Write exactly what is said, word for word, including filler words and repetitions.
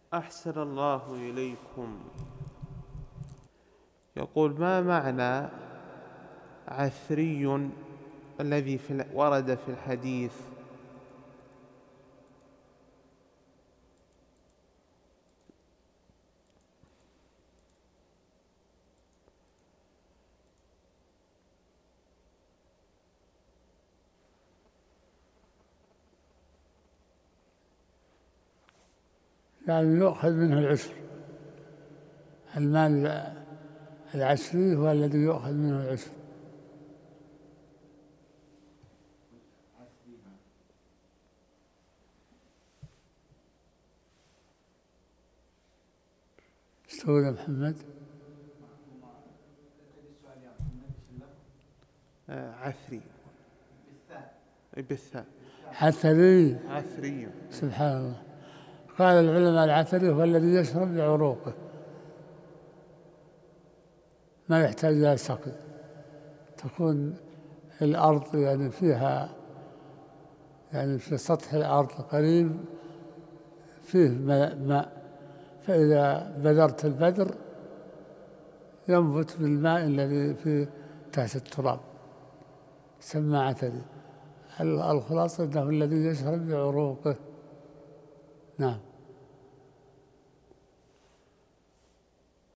أحسن الله إليكم. يقول: ما معنى عثري الذي في ورد في الحديث؟ يعني يؤخذ منه العشر. المال العشري هو الذي يؤخذ منه العشر. ايش تقول يا محمد؟ آه عثري بالثاء. عثري. عثري. سبحان الله. قال العلماء: العثري هو الذي يشرب بعروقه، ما يحتاج إلى سقي. تكون الأرض يعني فيها، يعني في سطح الأرض قريب فيه ماء، فإذا بذرت البذر ينبت بالماء الذي في تحت التراب، يسمى عثري. الخلاصة أنه الذي يشرب بعروقه. نعم.